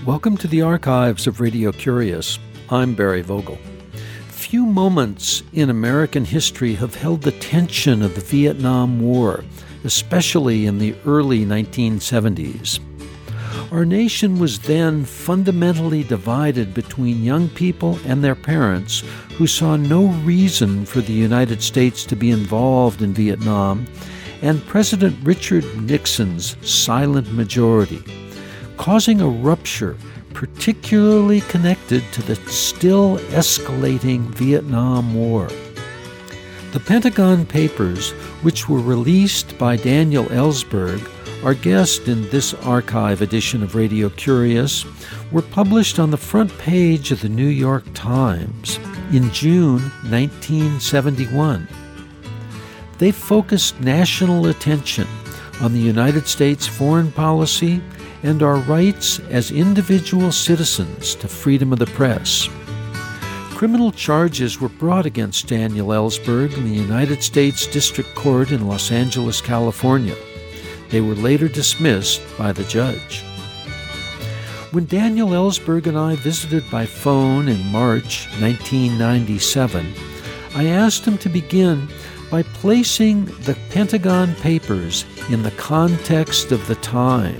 Welcome to the archives of Radio Curious. I'm Barry Vogel. Few moments in American history have held the tension of the Vietnam War, especially in the early 1970s. Our nation was then fundamentally divided between young people and their parents who saw no reason for the United States to be involved in Vietnam, and President Richard Nixon's silent majority, causing a rupture particularly connected to the still escalating Vietnam War. The Pentagon Papers, which were released by Daniel Ellsberg, our guest in this archive edition of Radio Curious, were published on the front page of the New York Times in June 1971. They focused national attention on the United States foreign policy and our rights as individual citizens to freedom of the press. Criminal charges were brought against Daniel Ellsberg in the United States District Court in Los Angeles, California. They were later dismissed by the judge. When Daniel Ellsberg and I visited by phone in March 1997, I asked him to begin by placing the Pentagon Papers in the context of the time.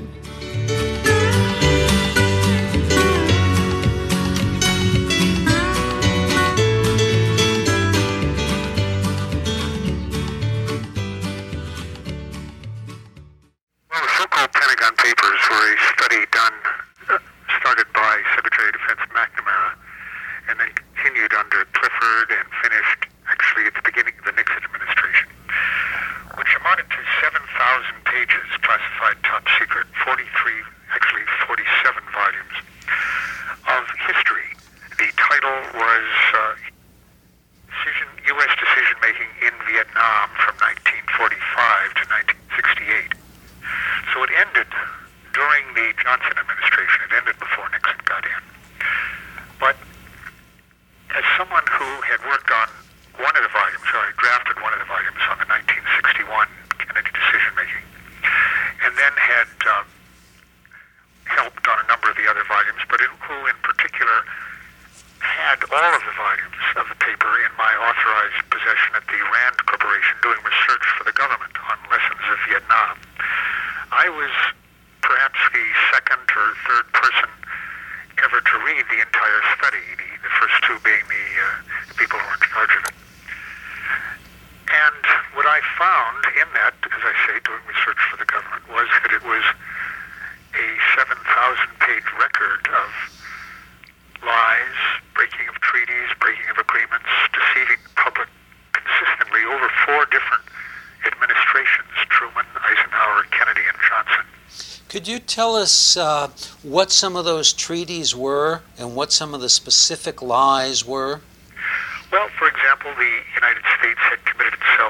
Could you tell us what some of those treaties were and what some of the specific lies were? Well, for example, the United States had committed itself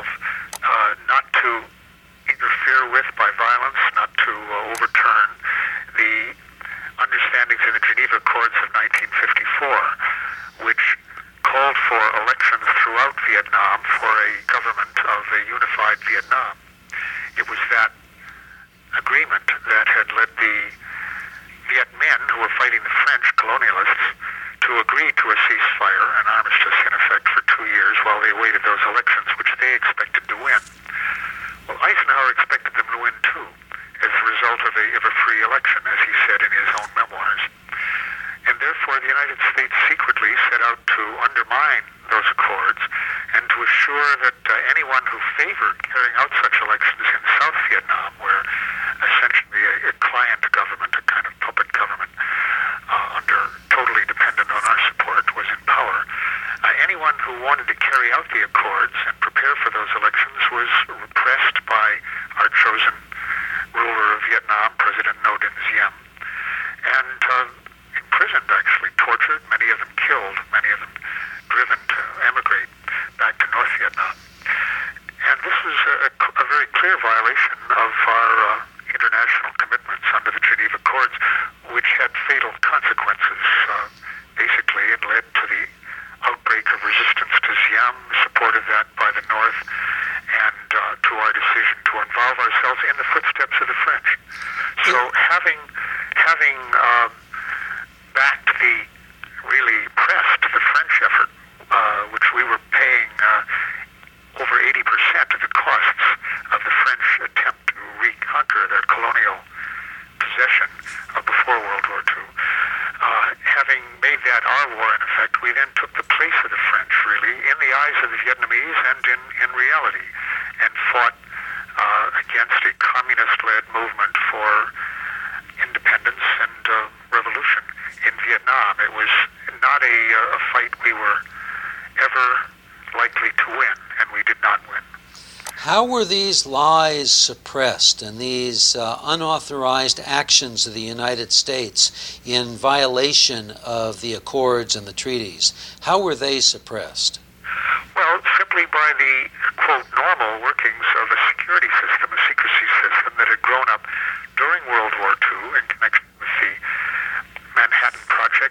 not to interfere with by violence, not to overturn the understandings in the Geneva Accords of 1954, which called for elections throughout Vietnam for a government of a unified Vietnam. It was that agreement that had led the Viet Minh, who were fighting the French colonialists, to agree to a ceasefire, an armistice in effect for 2 years while they awaited those elections, which they expected to win. Well, Eisenhower expected them to win too, as a result of a free election, as he said in his own memoirs. And therefore the United States secretly set out to undermine those accords and to assure that anyone who favored carrying out such elections in South Vietnam, where essentially a client government, a kind of puppet government, totally dependent on our support, was in power. Anyone who wanted to carry out the accords and prepare for those elections was repressed by our chosen ruler of Vietnam, President Ngo Dinh Diem, and imprisoned, actually, tortured, many of them killed, many of them driven to emigrate back to North Vietnam. And this was a very clear violation of our international commitments under the Geneva Accords, which had fatal consequences. Basically, it led to the outbreak of resistance to Diem, supported that by the North, and to our decision to involve ourselves in the footsteps of the French. So having sympathy really pressed the French effort, which we were paying over 80% of the costs of the French attempt to reconquer their colonial possession before World War II. Having made that our war, in effect, we then took the place of the French, really, in the eyes of the Vietnamese and in reality, and fought against a communist-led movement for independence and revolution in Vietnam. It was not a fight we were ever likely to win, and we did not win. How were these lies suppressed and these unauthorized actions of the United States in violation of the accords and the treaties? How were they suppressed? Well, simply by the, quote, normal workings of a security system, a secrecy system that had grown up during World War II in connection with the Manhattan Project,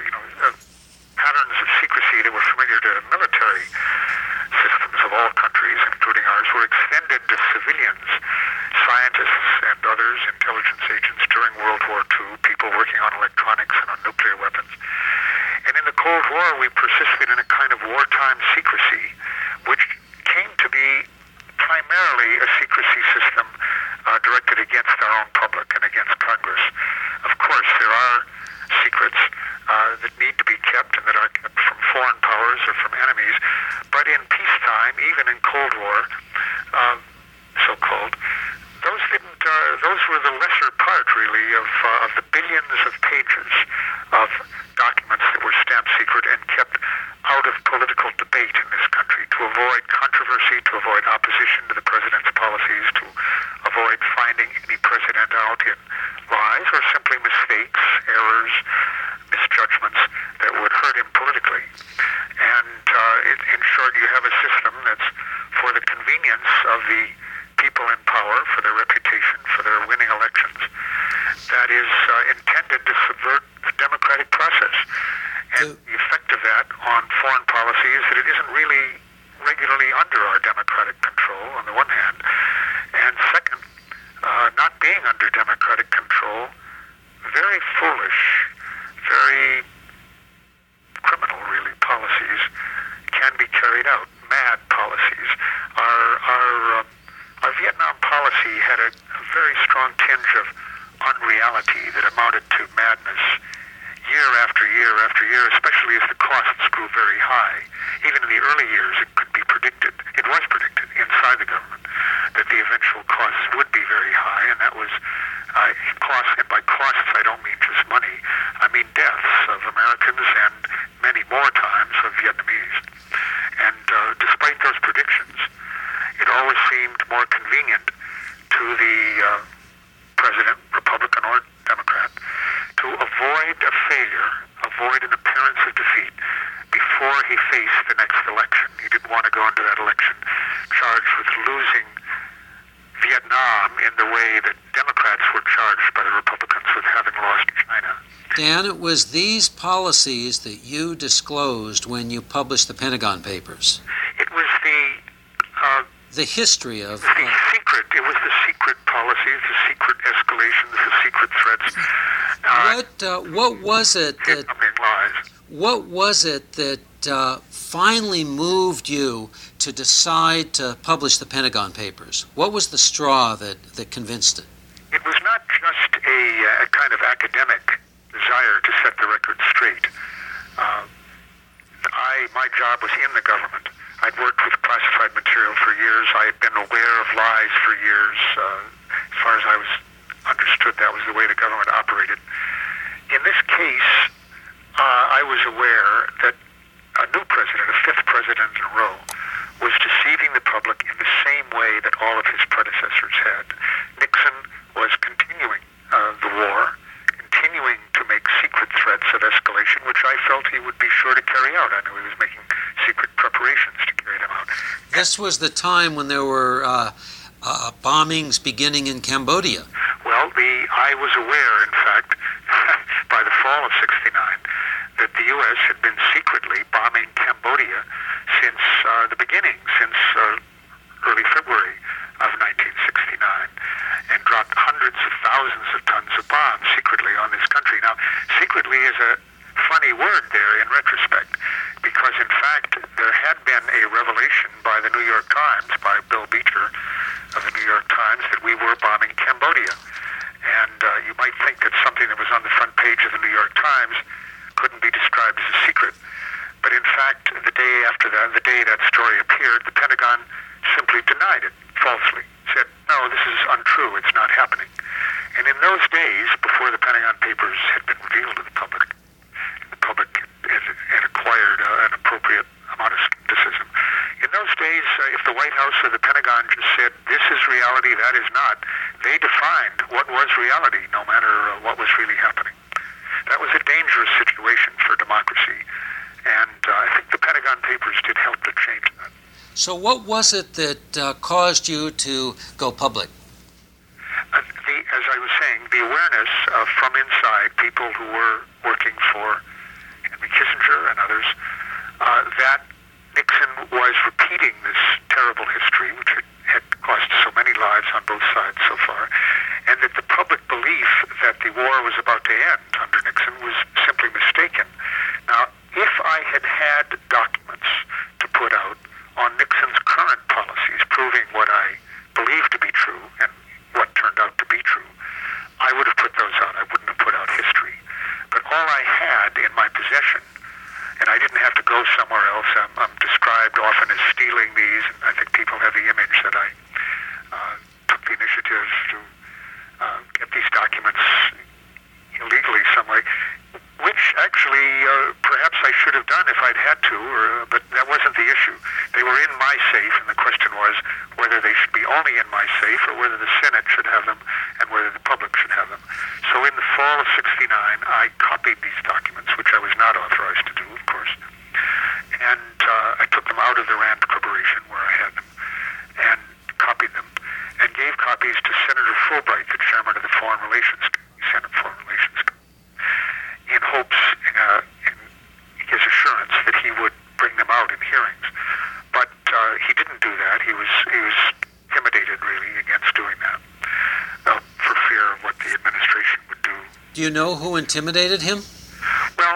patterns of secrecy that were familiar to military systems of all countries, including ours, were extended to civilians, scientists and others, intelligence agents during World War II, people working on electronics and on nuclear weapons. And in the Cold War, we persisted in a kind of wartime secrecy, which came to be primarily a secrecy system directed against our own public and against Congress. Of course, there are secrets that need to be kept and that are kept from foreign powers or from enemies, but in peacetime, even in Cold War, so-called, those were the lesser part, really, of the billions of pages of documents that were stamped secret and kept out of political debate in this country to avoid controversy, to avoid opposition to the president's policies, to avoid finding any president out in lies or simply mistakes, errors, misjudgments that would hurt him politically. And in short, you have a system that's for the convenience of the people in power, for their reputation, for their winning elections, that is intended to subvert the democratic process. And the effect of that on foreign policy is that it isn't really regularly under our democratic control, on the one hand, and second, not being under democratic control, very foolish, very criminal, really, policies can be carried out. Mad policies. Our Vietnam policy had a very strong tinge of unreality that amounted to madness year after year after year, especially as the costs grew very high. Even in the early years, it could be predicted. It was predicted inside the government that the eventual costs would be very high, and that was costs. And by costs, I don't mean just money. I mean deaths of Americans and many more times of Vietnamese. And despite those predictions, it always seemed more convenient to the president, Republican or Democrat, to avoid a failure, avoid an appearance of defeat before he faced the next election. He didn't want to go into that election charged with losing Vietnam in the way that Democrats were charged by the Republicans with having lost China. Dan, it was these policies that you disclosed when you published the Pentagon Papers. It was the history of... It was the secret policies, the secret escalations, the secret threats. What was it that... lies. What was it that finally moved you to decide to publish the Pentagon Papers? What was the straw that convinced it? It was not just a kind of academic desire to set the record straight. My job was in the government. I'd worked with classified material for years. I had been aware of lies for years. As far as I was understood, that was the way the government operated. In this case, I was aware that a new president, a fifth president in a row, was deceiving the public in the same way that all of his predecessors had. Nixon was continuing the war, continuing to make secret threats of escalation, which I felt he would be sure to carry out. I knew he was making secret preparations to carry them out. This was the time when there were bombings beginning in Cambodia. Well, I was aware, in fact, by the fall of '69, that the U.S. had been secretly bombing Cambodia since the beginning, since early February of 1969, and dropped hundreds of thousands of tons of bombs secretly on this country. Now, secretly is a funny word there in retrospect, because in fact there had been a revelation by the New York Times, by Bill Beecher of the New York Times, that we were bombing Cambodia. And you might think that something that was on the front page of the New York Times couldn't be described as a secret. But in fact, the day after that, the day that story appeared, the Pentagon simply denied it falsely, said, no, this is untrue, it's not happening. And in those days, before the Pentagon Papers had been revealed to the public had acquired an appropriate amount of skepticism. In those days, if the White House or the Pentagon just said, this is reality, that is not, they defined what was reality, no matter what was really happening. That was a dangerous situation for democracy, and I think the Pentagon Papers did help to change that. So what was it that caused you to go public? As I was saying, the awareness from inside people who were working for Henry Kissinger and others, that Nixon was repeating this terrible history, which had cost so many lives on both sides so far, and that the public belief that the war was about to end under Nixon was simply mistaken. Now, if I had had documents to put out on Nixon's current policies proving what I believed to be true and what turned out to be true, I would have put those out. I wouldn't have put out history. But all I had in my possession, and I didn't have to go somewhere else. I'm described often as stealing these, and I think people have the image that I took the initiative to get these documents illegally some way, which actually perhaps I should have done if I'd had to, but that wasn't the issue. They were in my safe, and the question was whether they should be only in my safe or whether the Senate should have them and whether the public should have them. So in the fall of '69, I copied these documents, which I was not authorized to do, of course, and I took them out of the Rand Corporation where I had them and copied them and gave copies to Senator Fulbright, the chairman of the Foreign Relations Committee, Senate Foreign Relations Committee, in hopes, in his assurance that he would bring them out in hearings. But he didn't do that. He was intimidated, really, against doing that, for fear of what the administration would do. Do you know who intimidated him? Well,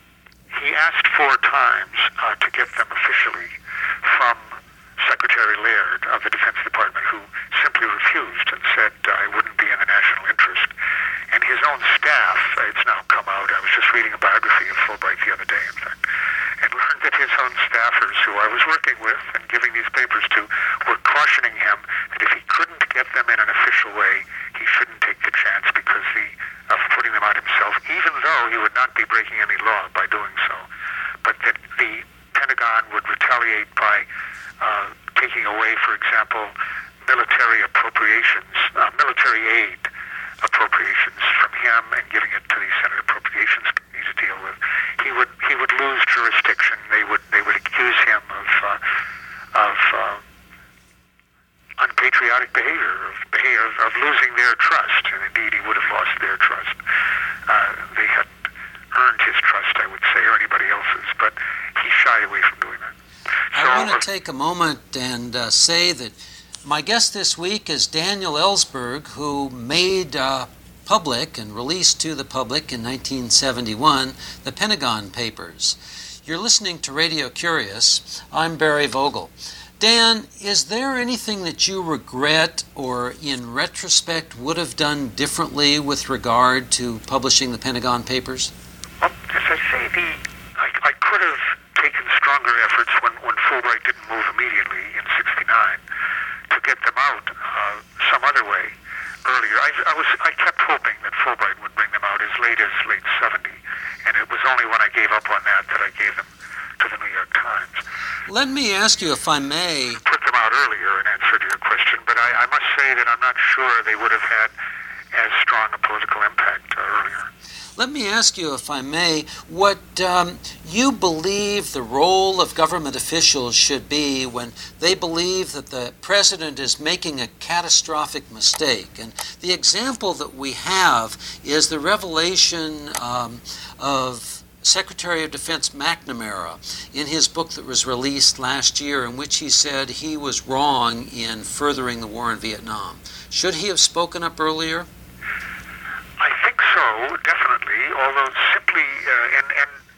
he asked 4 times to get them officially from Secretary Laird of the Defense Department, who simply refused and said it wouldn't be in the national interest. And his own staff, it's now come out, I was just reading a biography of Fulbright the other day, in fact, and learned that his own staffers, who I was working with and giving these papers to, were cautioning him that if he couldn't get them in an official way, he shouldn't take the chance because of putting them out himself, even though he would not be breaking any law by doing so, but that the Pentagon would retaliate by taking away, for example, military appropriations, military aid appropriations from him and giving it to the Senate Appropriations Committee to deal with. He would lose jurisdiction. They would accuse him of unpatriotic behavior, of losing their trust, and indeed he would have lost their trust. They had earned his trust, I would say, or anybody else's, but he shied away from doing that. I want to take a moment and say that my guest this week is Daniel Ellsberg, who made public and released to the public in 1971 the Pentagon Papers. You're listening to Radio Curious. I'm Barry Vogel. Dan, is there anything that you regret or in retrospect would have done differently with regard to publishing the Pentagon Papers? Well, as I say, I could have taken stronger efforts when Fulbright didn't move immediately in '69 to get them out some other way earlier. I kept hoping that Fulbright would bring them out as late '70, and it was only when I gave up on that I gave them to the New York Times. Let me ask you, if I may... Put them out earlier in answer to your question, but I must say that I'm not sure they would have had as strong a political impact earlier. Let me ask you, if I may, what you believe the role of government officials should be when they believe that the president is making a catastrophic mistake. And the example that we have is the revelation of Secretary of Defense McNamara in his book that was released last year, in which he said he was wrong in furthering the war in Vietnam. Should he have spoken up earlier? I think so, definitely, although simply, and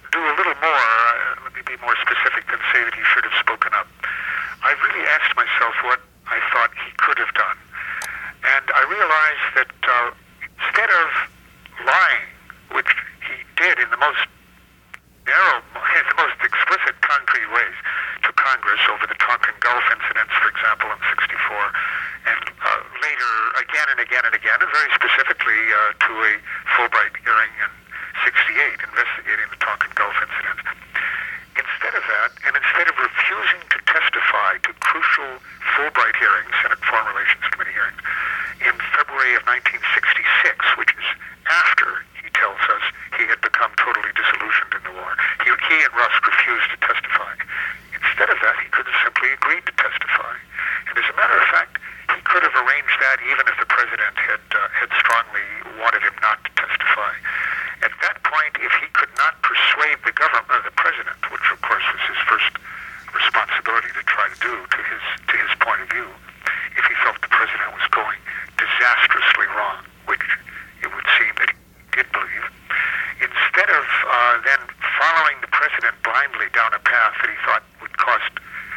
do a little more, let me be more specific than say that he should have spoken up. I really asked myself what I thought he could have done. And I realized that instead of lying, which he did in the most narrow, in the most explicit, concrete ways to Congress over the Tonkin Gulf incidents, for example, in '64, and later again and again and again, and very specifically to a Fulbright hearing in '68 investigating the Tonkin Gulf incident. Instead of that, and instead of refusing to testify to crucial Fulbright hearings, Senate Foreign Relations Committee hearings, in February of 1966, which is after he tells us he had become totally disillusioned in the war, he and Rusk refused to testify. Instead of that, he could have simply agreed to testify. And as a matter of fact, he could have arranged that even if the president had strongly wanted him not to testify. At that point, if he could not persuade the government, or the president, which of course was his first responsibility to try to do to his point of view, if he felt the president was going disastrously wrong, which it would seem that he did believe, instead of then following the president blindly down a path that he thought would cost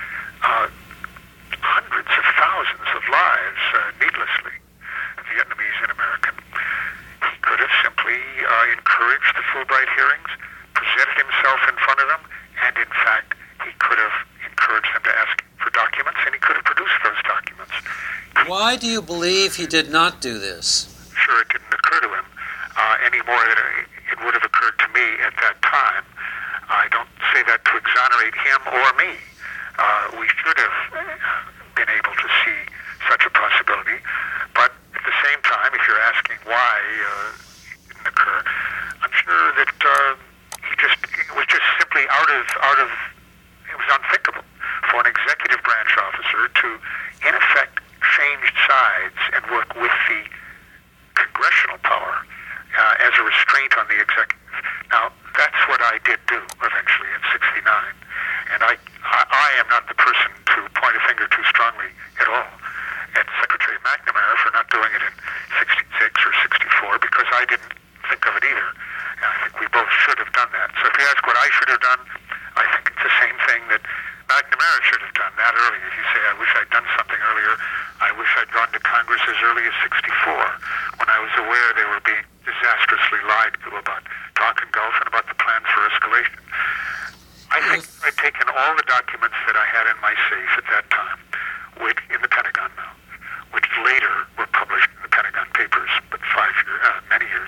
hundreds of thousands of lives needlessly, Vietnamese and American, he could have simply encouraged the Fulbright hearings, presented himself in front of them, and in fact, he could have encouraged them to ask for documents, and he could have produced those documents. Why do you believe he did not do this? Sure, it didn't occur to him any more than it would have occurred to me at that time. I don't say that to exonerate him or me. We should have been able to see such a possibility, but at the same time, if you're asking why it didn't occur, I'm sure that it was just simply out of it was unthinkable for an executive branch officer to, in effect, change sides and work with the congressional power as a restraint on the executive. Now, that's what I did do eventually in '69, and I am not the person to point a finger too strongly at all at Secretary McNamara for not doing it in '66 or '64, because I didn't think of it either. And I think we both should have done that. So if you ask what I should have done, I think it's the same thing that McNamara should have done that earlier. If you say, I wish I'd done something earlier, I wish I'd gone to Congress as early as '64, when I was aware they were being disastrously lied to about Tonkin Gulf and about the plans for escalation. I think I'd taken all the documents that I had in my safe at that time, which in the Pentagon now, which later were published in the Pentagon Papers, but many years,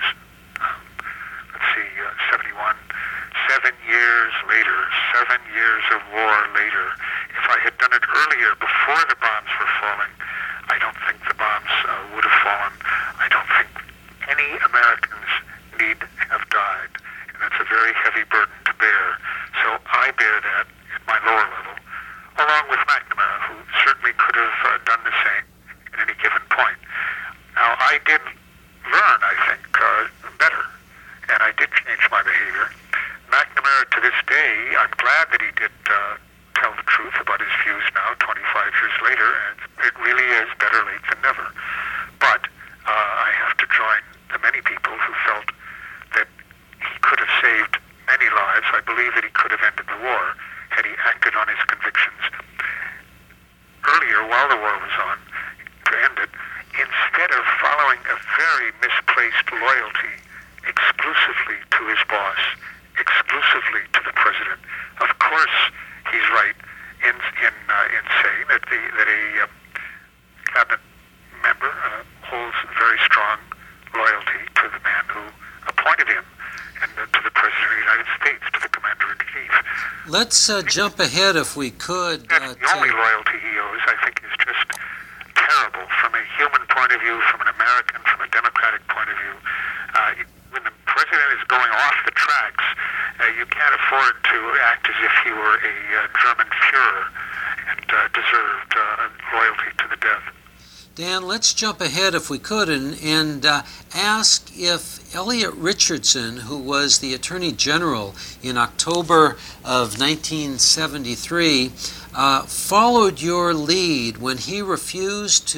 71, 7 years later, 7 years of war later. If I had done it earlier, before the bombs were falling, I don't think the bombs would have fallen. I don't think any Americans need have died, and that's a very heavy burden to bear. So I bear that at my lower level, along with McNamara, who certainly could have done the same at any given point. Now, I did learn, I think, better, and I did change my behavior. McNamara, to this day, I'm glad that he did tell the truth about his views now, 25 years later, and it really is better late than never. But I have to join the many people who felt that he could have saved many lives. I believe that he could have ended the war had he acted on his convictions earlier, while the war was on, to end it, instead of following a very misplaced loyalty exclusively to his boss, exclusively to the president. Of course, he's right in saying that a cabinet member holds very strong loyalty to the man who appointed him and to the President of the United States, to the Commander-in-Chief. Let's jump ahead, if we could. The only loyalty he owes, I think, is just terrible from a human point of view, from an American, from a democratic point of view. When the president is going off the tracks, you can't afford to act as if he were a German Führer and deserved loyalty to the death. Dan, let's jump ahead, if we could, and ask if Elliot Richardson, who was the Attorney General in October of 1973, followed your lead when he refused to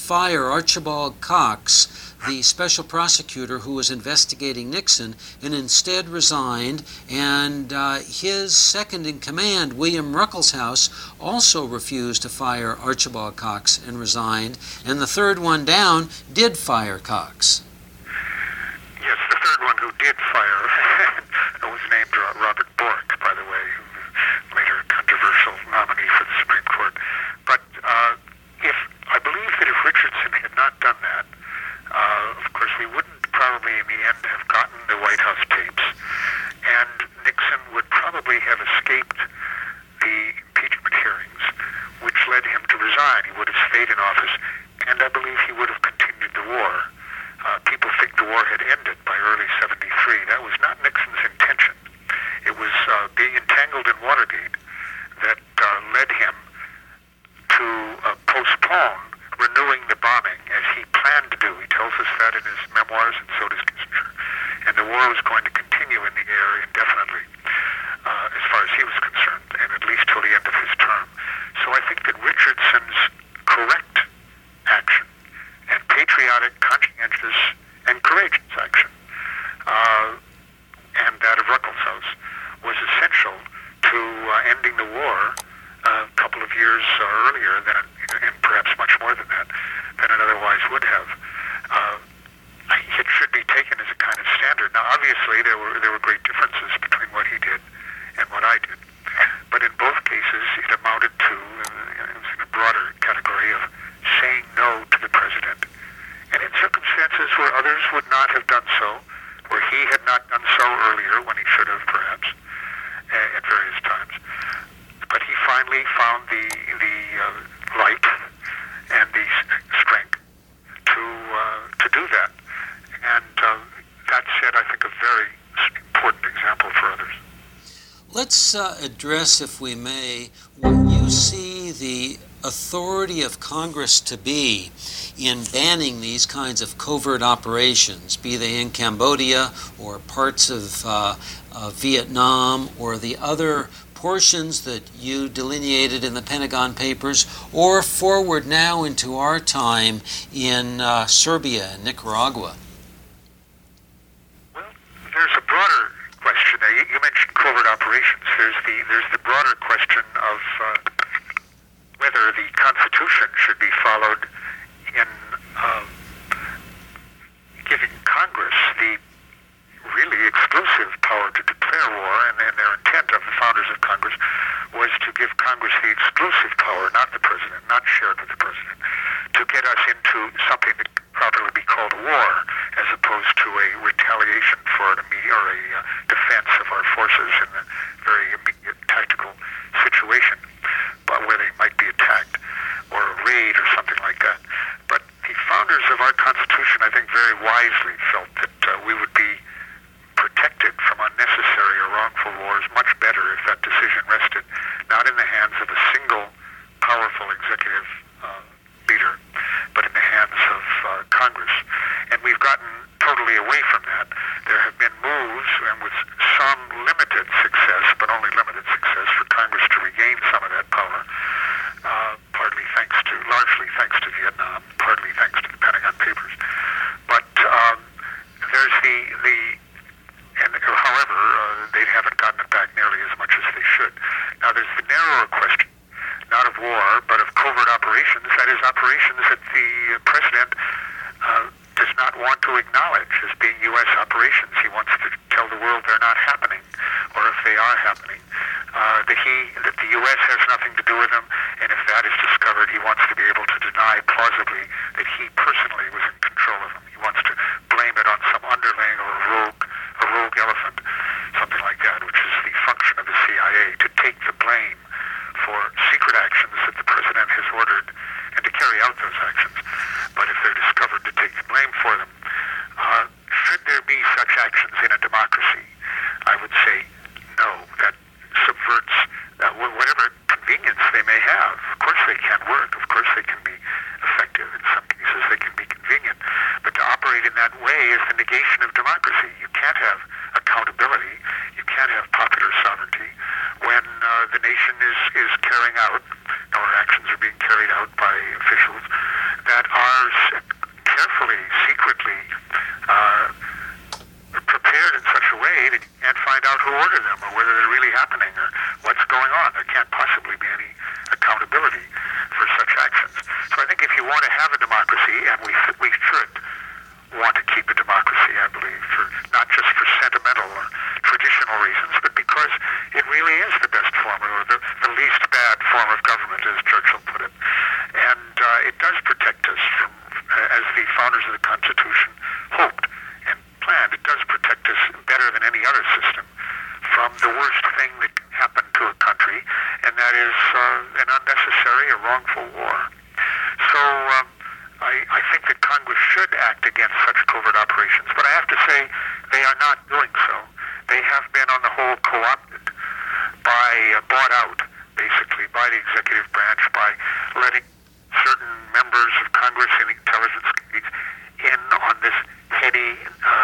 fire Archibald Cox, the special prosecutor who was investigating Nixon, and instead resigned, and his second in command, William Ruckelshaus, also refused to fire Archibald Cox and resigned, and the third one down did fire Cox. Yes, the third one who did fire was named Robert Bork, by the way, later controversial nominee for the Supreme Court. But I believe that if Richardson had not done that, of course, we wouldn't probably in the end have gotten the White House tapes, and Nixon would probably have escaped the impeachment hearings, which led him to resign. He would have stayed in office, and I believe he would have continued the war. People think the war had ended by early '73. That was not Nixon's intention. It was being entangled in Watergate that led him to postpone renewing the bombing as he planned to do. He tells us that in his memoirs, and so does Kissinger. And the war was going to continue in the air indefinitely, as far as he was concerned, and at least till the end of his term. So I think that Richardson's correct action and patriotic, conscientious, and courageous action, and that of Ruckelshaus, was essential to ending the war a couple of years earlier than, and perhaps much more than that, than it otherwise would have. It should be taken as a kind of standard. Now, obviously, there were great differences between what he did and what I did, but in both cases, it amounted to, it was in a broader category of saying no to the president, and in circumstances where others would not have done so, where he had not done so earlier when he should have, perhaps, at various times. But he finally found the light and the strength to do that. And that said, I think, a very important example for others. Let's address, if we may, what you see the authority of Congress to be in banning these kinds of covert operations, be they in Cambodia or parts of Vietnam or the other portions that you delineated in the Pentagon Papers, or forward now into our time in Serbia and Nicaragua? Well, there's a broader question. You mentioned covert operations. There's the broader question of whether the Constitution should be followed in giving Congress the really exclusive power to declare war, and their intent of the founders of Congress was to give Congress the exclusive power, not the president, not shared with the president, to get us into something that could properly be called a war, as opposed to a retaliation for an immediate or a defense of our forces in a very immediate tactical situation, but where they might be attacked, or a raid or something like that. But the founders of our Constitution, I think, very wisely felt that we would be protected from unnecessary or wrongful wars much better if that decision rested not in the hands of a single powerful executive leader, but in the hands of Congress. And we've gotten totally away from that. There have been moves, and with some limited success, but only limited success, for Congress to regain some of that power, largely thanks to Vietnam, partly thanks to the Pentagon Papers. But there's however, they haven't gotten it back nearly as much as they should. Now, there's the narrower question, not of war, but of covert operations, that is, operations that the president does not want to acknowledge as being U.S. operations. He wants to tell the world they're not happening, or if they are happening, that the U.S. has nothing to do with them, and if that is discovered, he wants to be able to deny plausibly that he personally was in control of them. He wants to blame it on some underling or a rogue elephant, something like that, which is the function of the CIA, to take the blame for secret actions that the president has ordered and to carry out those actions. But if they're discovered, to take the blame for them. Should there be such actions in a democracy? I would say no. That subverts whatever convenience they may have. Of course they can work. Of course they can be effective. In some cases they can be convenient. But to operate in that way is the negation of democracy. You can't have accountability. You can't have popular sovereignty when the nation is carrying out, or actions are being carried out by officials that are carefully, secretly prepared in such a way that you can't find out who ordered them or whether they're really happening or what's going on. There can't possibly be any accountability for such actions. So I think if you want to have a democracy, and we should want to keep a democracy, I believe, for not just for sentimental or traditional reasons, but because it really is the best form, or the least bad form of government, as Churchill put it. And it does protect us from, as the founders of the Constitution hoped and planned, it does protect us better than any other system from the worst thing that can happen to a country, and that is an unnecessary or wrongful war. So I think that Congress should act against such covert operations, but I have to say they are not doing so. They have been, on the whole, co-opted bought out, basically, by the executive branch, by letting certain members of Congress and intelligence committees in on this heady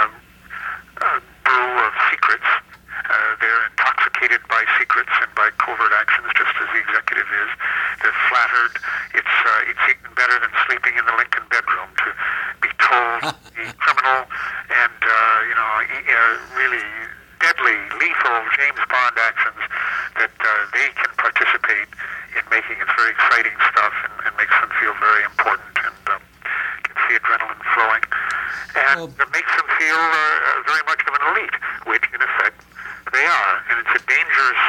brew of secrets. They're intoxicated by secrets and by covert actions, just as the executive is. They're flattered. It's even better than sleeping in the Lincoln bedroom to be told the criminal and really deadly, lethal James Bond actions that they can participate in making. It's very exciting stuff and makes them feel very important and gets the adrenaline flowing. And it makes them feel very much of an elite, which in effect they are. And it's a dangerous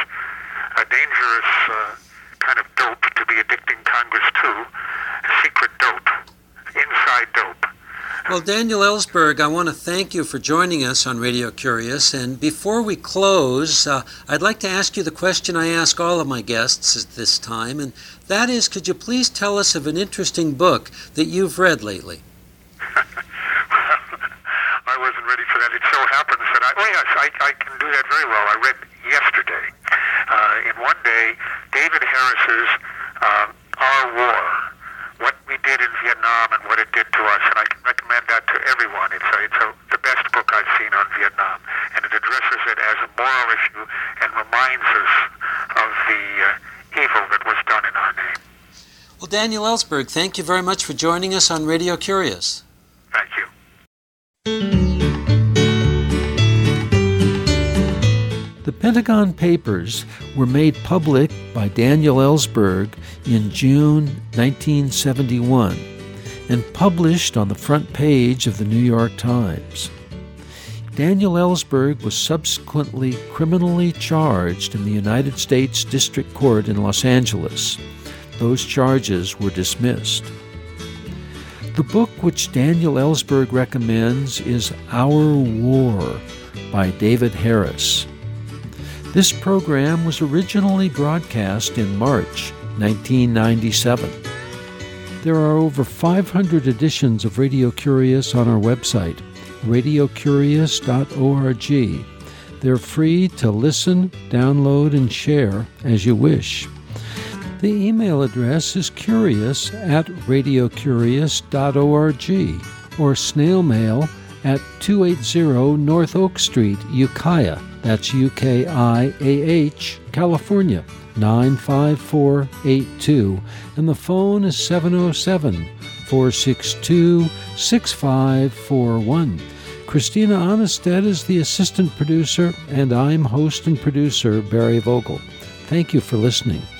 kind of dope to be addicting Congress to, secret dope, inside dope. Well, Daniel Ellsberg, I want to thank you for joining us on Radio Curious. And before we close, I'd like to ask you the question I ask all of my guests at this time, and that is, could you please tell us of an interesting book that you've read lately? I wasn't ready for that. It so happens that I can do that very well. I read yesterday, in one day, David Harris's Our War, What We Did in Vietnam and What It Did to Us, and I can recommend that to everyone. It's the best book I've seen on Vietnam, and it addresses it as a moral issue and reminds us of the evil that was done in our name. Well, Daniel Ellsberg, thank you very much for joining us on Radio Curious. Thank you. The Pentagon Papers were made public by Daniel Ellsberg in June 1971 and published on the front page of the New York Times. Daniel Ellsberg was subsequently criminally charged in the United States District Court in Los Angeles. Those charges were dismissed. The book which Daniel Ellsberg recommends is Our War by David Harris. This program was originally broadcast in March 1997. There are over 500 editions of Radio Curious on our website, radiocurious.org. They're free to listen, download, and share as you wish. The email address is curious@radiocurious.org or snail mail at 280 North Oak Street, Ukiah. That's UKIAH, California, 95482. And the phone is 707-462-6541. Christina Onnested is the assistant producer, and I'm host and producer Barry Vogel. Thank you for listening.